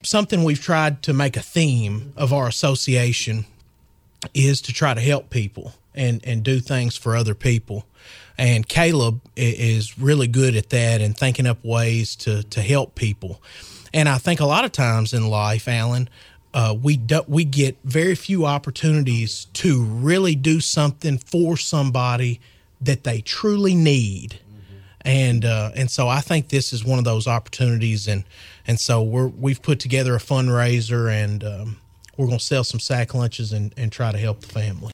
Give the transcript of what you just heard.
something we've tried to make a theme of our association is to try to help people and do things for other people. And Caleb is really good at that and thinking up ways to help people. And I think a lot of times in life, Alan, we get very few opportunities to really do something for somebody that they truly need. And so I think this is one of those opportunities, and so we've put together a fundraiser, and we're going to sell some sack lunches and try to help the family.